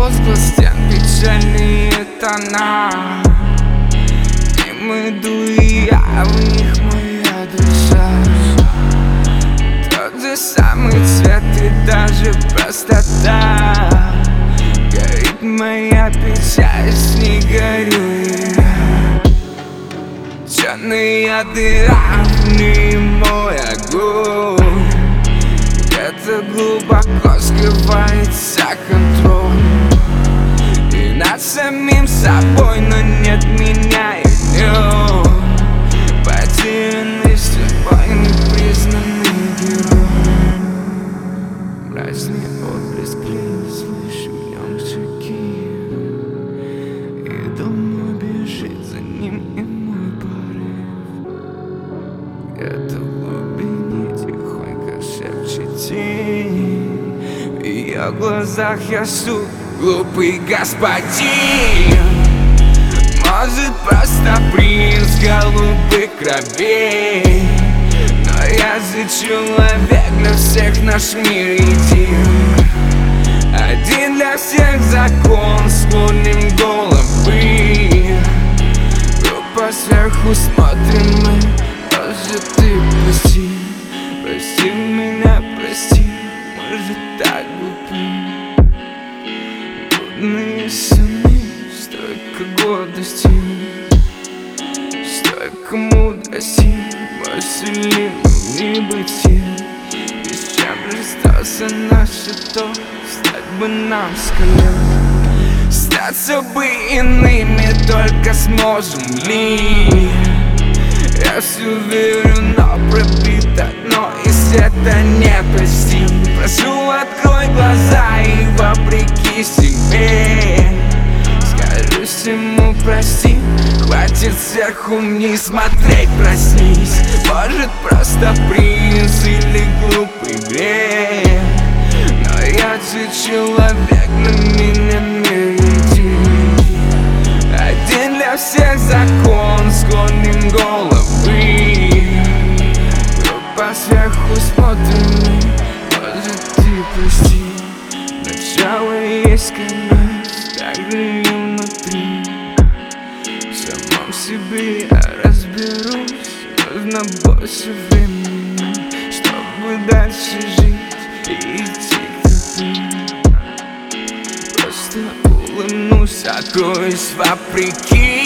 возглас стен, печальные тона. Им иду и я, в них моя душа. Тот же самый цвет и даже простота. Горит моя печаль, с ней горю я. Черная дыра, в ней мой огонь. Это глубоко скрывается контроль и над самим собой, но нет меня и в нем. Потерянный судьбой, непризнанный герой. Мрачный отблеск клея, слышу в нем шаги, и думаю, бежит за ним и мой порыв. Где-то в глубине тихонько шепчет тень, в ее глазах я суд, глупый господин. Может, просто принц голубых кровей, но я же человек, для всех наш мир един. Один для всех закон, склоним головы. Группа сверху смотрим мы, может, ты прости. Прости меня, прости, мы же так глупы. Блудные сны, столько гордости, столько мудрости, василин в небытие. И с чем расстался наше то, стать бы нам с колен. Статься бы иными только сможем ли? Я все верю, но пробито, но и света не простим. Прошу, открой глаза и вопреки себе скажу всему прости. Хватит сверху вниз смотреть, проснись. Может, просто принц или глупый грех, но я же человек, для меня мир един. Один для всех закон, склоним головы. Группа сверху смотрим, может, ты прости. Начало есть конец, так же и внутри. В самом себе я разберусь, нужно больше времени, чтобы дальше жить и идти к тебе. Просто улыбнусь, откроюсь вопреки.